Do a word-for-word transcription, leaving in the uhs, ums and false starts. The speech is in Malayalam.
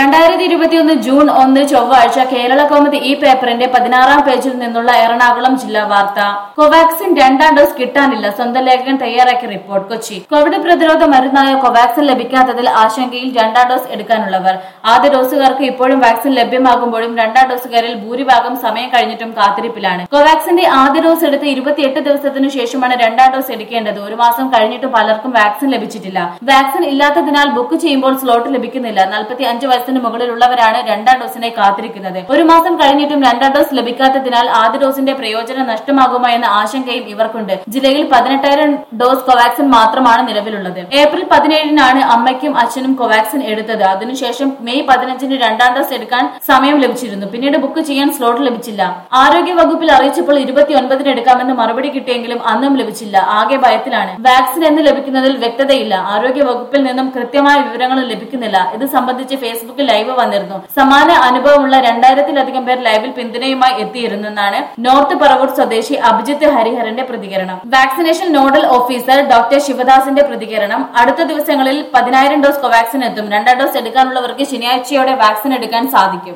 രണ്ടായിരത്തി ഇരുപത്തിയൊന്ന് ജൂൺ ഒന്ന് ചൊവ്വാഴ്ച കേരള കൗമുദി ഈ പേപ്പറിന്റെ പതിനാറാം പേജിൽ നിന്നുള്ള എറണാകുളം ജില്ലാ വാർത്ത. കോവാക്സിൻ രണ്ടാം ഡോസ് കിട്ടാനില്ല. സ്വന്തം ലേഖകൻ തയ്യാറാക്കിയ റിപ്പോർട്ട്. കൊച്ചി. കോവിഡ് പ്രതിരോധ മരുന്നായ കോവാക്സിൻ ലഭിക്കാത്തതിൽ ആശങ്കയിൽ രണ്ടാം ഡോസ് എടുക്കാനുള്ളവർ. ആദ്യ ഡോസുകാർക്ക് ഇപ്പോഴും വാക്സിൻ ലഭ്യമാകുമ്പോഴും രണ്ടാം ഡോസുകാരിൽ ഭൂരിഭാഗം സമയം കഴിഞ്ഞിട്ടും കാത്തിരിപ്പിലാണ്. കോവാക്സിന്റെ ആദ്യ ഡോസ് എടുത്ത് ഇരുപത്തിയെട്ട് ദിവസത്തിനു ശേഷമാണ് രണ്ടാം ഡോസ് എടുക്കേണ്ടത്. ഒരു മാസം കഴിഞ്ഞിട്ടും പലർക്കും വാക്സിൻ ലഭിച്ചിട്ടില്ല. വാക്സിൻ ഇല്ലാത്തതിനാൽ ബുക്ക് ചെയ്യുമ്പോൾ സ്ലോട്ട് ലഭിക്കുന്നില്ല. നാൽപ്പത്തി അഞ്ച് വയസ്സിന് മുകളിലുള്ളവരാണ് രണ്ടാം ഡോസിനായി കാത്തിരിക്കുന്നത്. ഒരു മാസം കഴിഞ്ഞിട്ടും രണ്ടാം ഡോസ് ലഭിക്കാത്തതിനാൽ ആദ്യ ഡോസിന്റെ പ്രയോജനം നഷ്ടമാകുമോ എന്ന ആശങ്കയും ഇവർക്കുണ്ട്. ജില്ലയിൽ പതിനെട്ടായിരം ഡോസ് കോവാക്സിൻ മാത്രമാണ് നിലവിലുള്ളത്. ഏപ്രിൽ പതിനേഴിനാണ് അമ്മയ്ക്കും അച്ഛനും കോവാക്സിൻ എടുത്തത്. അതിനുശേഷം മെയ് പതിനഞ്ചിന് രണ്ടാം ഡോസ് എടുക്കാൻ സമയം ലഭിച്ചിരുന്നു. പിന്നീട് ബുക്ക് ചെയ്യാൻ സ്ലോട്ട് ലഭിച്ചില്ല. ആരോഗ്യ വകുപ്പിൽ അറിയിച്ചപ്പോൾ ഇരുപത്തി ഒൻപതിന് എടുക്കാമെന്ന് മറുപടി കിട്ടിയെങ്കിലും അന്നും ലഭിച്ചില്ല. ആകെ ഭയത്തിലാണ്. വാക്സിൻ എന്ന് ലഭിക്കുന്നതിൽ വ്യക്തതയില്ല. ആരോഗ്യ വകുപ്പിൽ നിന്നും കൃത്യമായ വിവരങ്ങൾ ലഭിക്കുന്നില്ല. ഇത് സംബന്ധിച്ച് ഫേസ്ബുക്കിൽ ലൈവ് വന്നിരുന്നു. സമാന അനുഭവമുള്ള രണ്ടായിരത്തിലധികം പേർ ലൈവിൽ പിന്തുണയുമായി എത്തിയിരുന്നെന്നാണ് നോർത്ത് പറവൂർ സ്വദേശി അഭിജിത്ത് ഹരിഹരന്റെ പ്രതികരണം. വാക്സിനേഷൻ നോഡൽ ഓഫീസർ ഡോക്ടർ ശിവദാസിന്റെ പ്രതികരണം. അടുത്ത ദിവസങ്ങളിൽ പതിനായിരം ഡോസ് കോവാക്സിൻ എത്തും. രണ്ടാം ഡോസ് എടുക്കാനുള്ളവർക്ക് ശനിയാഴ്ചയോടെ വാക്സിൻ എടുക്കാൻ സാധിക്കും.